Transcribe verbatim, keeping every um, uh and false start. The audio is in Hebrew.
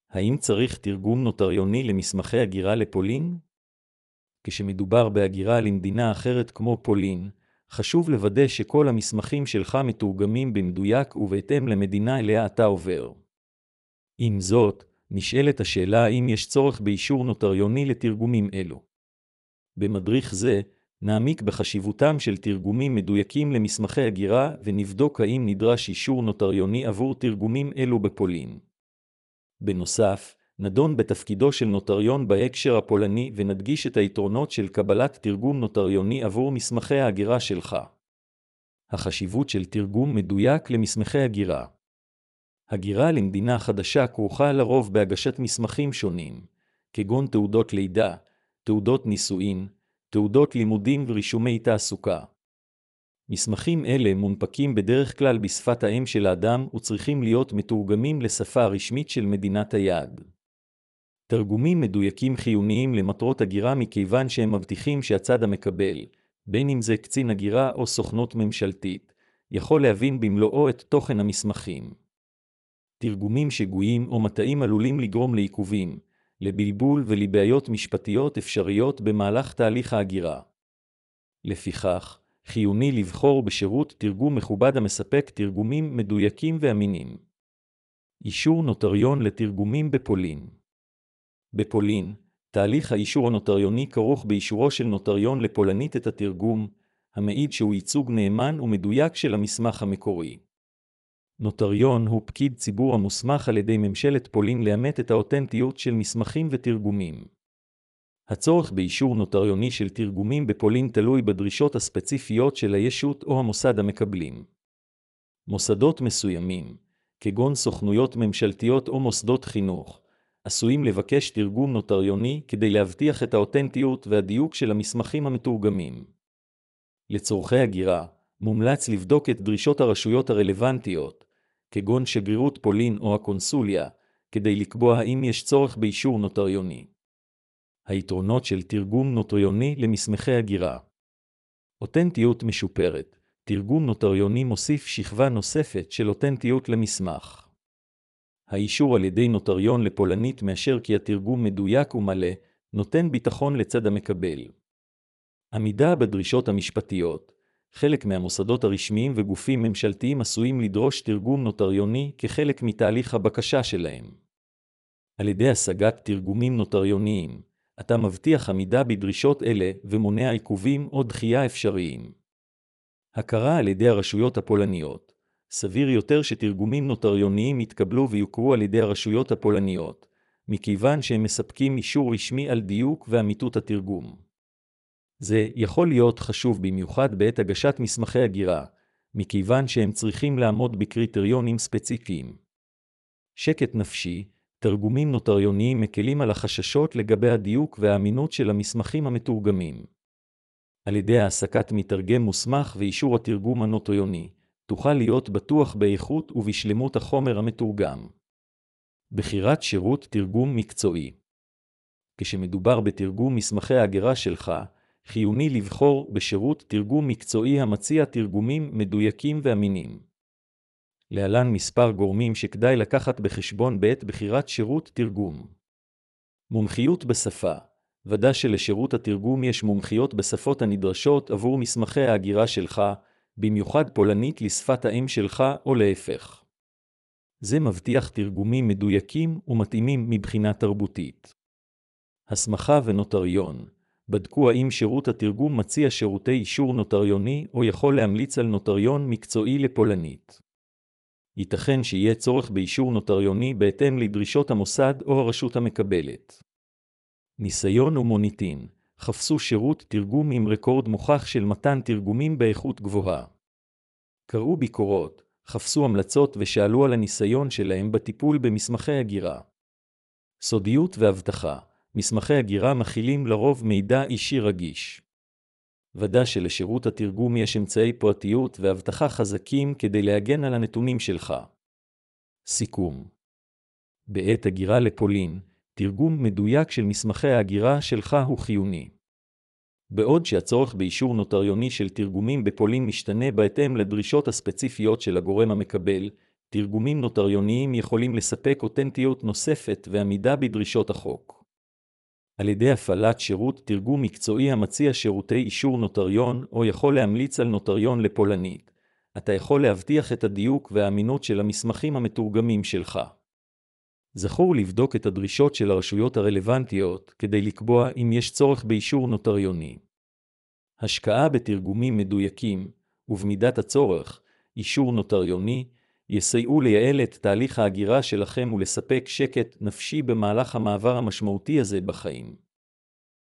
האם צריך תרגום נוטריוני למסמכי הגירה לפולין? כשמדובר בהגירה למדינה אחרת כמו פולין, חשוב לוודא שכל המסמכים שלך מתורגמים במדויק ובהתאם למדינה אליה אתה עובר. עם זאת, נשאלת השאלה האם יש צורך באישור נוטריוני לתרגומים אלו. במדריך זה, נעמיק בחשיבותם של תרגומים מדויקים למסמכי הגירה ונבדוק האם נדרש אישור נוטריוני עבור תרגומים אלו בפולין. בנוסף, נדון בתפקידו של נוטריון בהקשר הפולני ונדגיש את היתרונות של קבלת תרגום נוטריוני עבור מסמכי ההגירה שלך. החשיבות של תרגום מדויק למסמכי הגירה. הגירה למדינה חדשה כרוכה לרוב בהגשת מסמכים שונים, כגון תעודות לידה, תעודות נישואין, תעודות לימודים ורישומי תעסוקה. מסמכים אלה מונפקים בדרך כלל בשפת האם של האדם וצריכים להיות מתורגמים לשפה הרשמית של מדינת היעד. תרגומים מדויקים חיוניים למטרות הגירה מכיוון שהם מבטיחים שהצד המקבל, בין אם זה קצין הגירה או סוכנות ממשלתית, יכול להבין במלואו את תוכן המסמכים. תרגומים שגויים או מטעים עלולים לגרום לעיכובים, לבלבול ולבעיות משפטיות אפשריות במהלך תהליך ההגירה. לפיכך, חיוני לבחור בשירות תרגום מכובד המספק תרגומים מדויקים ואמינים. אישור נוטריון לתרגומים בפולין. בפולין, תהליך האישור הנוטריוני כרוך באישורו של נוטריון לפולנית את התרגום, המעיד שהוא ייצוג נאמן ומדויק של המסמך המקורי. נוטריון הוא פקיד ציבור המוסמך על ידי ממשלת פולין לאמת את האותנטיות של מסמכים ותרגומים. הצורך באישור נוטריוני של תרגומים בפולין תלוי בדרישות הספציפיות של הישות או המוסד המקבלים. מוסדות מסוימים, כגון סוכנויות ממשלתיות או מוסדות חינוך, עשויים לבקש תרגום נוטריוני כדי להבטיח את האותנטיות והדיוק של המסמכים המתורגמים. לצורכי הגירה, מומלץ לבדוק את דרישות הרשויות הרלוונטיות, כגון שגרירות פולין או הקונסוליה, כדי לקבוע האם יש צורך באישור נוטריוני. היתרונות של תרגום נוטריוני למסמכי הגירה. אותנטיות משופרת. תרגום נוטריוני מוסיף שכבה נוספת של אותנטיות למסמך. האישור על ידי נוטריון לפולנית מאשר כי התרגום מדויק ומלא, נותן ביטחון לצד המקבל. עמידה בדרישות המשפטיות. חלק מהמוסדות הרשמיים וגופים ממשלתיים עשויים לדרוש תרגום נוטריוני כחלק מתהליך הבקשה שלהם. על ידי השגת תרגומים נוטריוניים, אתה מבטיח עמידה בדרישות אלה ומונע עיכובים או דחייה אפשריים. הכרה על ידי הרשויות הפולניות. סביר יותר שתרגומים נוטריוניים יתקבלו ויוכרו על ידי הרשויות הפולניות, מכיוון שהם מספקים אישור רשמי על דיוק ואמיתות התרגום. זה יכול להיות חשוב במיוחד בעת הגשת מסמכי הגירה, מכיוון שהם צריכים לעמוד בקריטריונים ספציפיים. שקט נפשי. תרגומים נוטריוניים מקלים על החששות לגבי הדיוק והאמינות של המסמכים המתורגמים. על ידי העסקת מתרגם מוסמך ואישור התרגום הנוטריוני, תוכל להיות בטוח באיכות ובשלמות החומר המתורגם. בחירת שירות תרגום מקצועי. כשמדובר בתרגום מסמכי ההגירה שלך, חיוני לבחור בשירות תרגום מקצועי המציע תרגומים מדויקים ואמינים. להלן מספר גורמים שכדאי לקחת בחשבון בעת בחירת שירות תרגום. מומחיות בשפה. ודא שלשירות התרגום יש מומחיות בשפות הנדרשות עבור מסמכי ההגירה שלך, במיוחד פולנית לשפת האם שלך או להפך. זה מבטיח תרגומים מדויקים ומתאימים מבחינה תרבותית. הסמכה ונוטריון. בדקו האם שירות התרגום מציע שירותי אישור נוטריוני או יכול להמליץ על נוטריון מקצועי לפולנית. ייתכן שיהיה צורך באישור נוטריוני בהתאם לדרישות המוסד או הרשות המקבלת. ניסיון ומוניטין. חפשו שירות תרגום עם רקורד מוכח של מתן תרגומים באיכות גבוהה. קראו ביקורות, חפשו המלצות ושאלו על הניסיון שלהם בטיפול במסמכי הגירה. סודיות והבטחה. מסמכי הגירה מכילים לרוב מידע אישי רגיש. ודא שלשירות התרגום יש אמצעי פרטיות והבטחה חזקים כדי להגן על הנתונים שלך. סיכום. בעת הגירה לפולין, תרגום מדויק של מסמכי ההגירה שלך הוא חיוני. בעוד שהצורך באישור נוטריוני של תרגומים בפולין משתנה בהתאם לדרישות הספציפיות של הגורם המקבל, תרגומים נוטריוניים יכולים לספק אותנטיות נוספת ועמידה בדרישות החוק. על ידי הפעלת שירות תרגום מקצועי המציע שירותי אישור נוטריון או יכול להמליץ על נוטריון לפולנית, אתה יכול להבטיח את הדיוק והאמינות של המסמכים המתורגמים שלך. זכור לבדוק את הדרישות של הרשויות הרלוונטיות כדי לקבוע אם יש צורך באישור נוטריוני. השקעה בתרגומים מדויקים, ובמידת הצורך, אישור נוטריוני, יסייעו לייעל את תהליך ההגירה שלכם ולספק שקט נפשי במהלך המעבר המשמעותי הזה בחיים.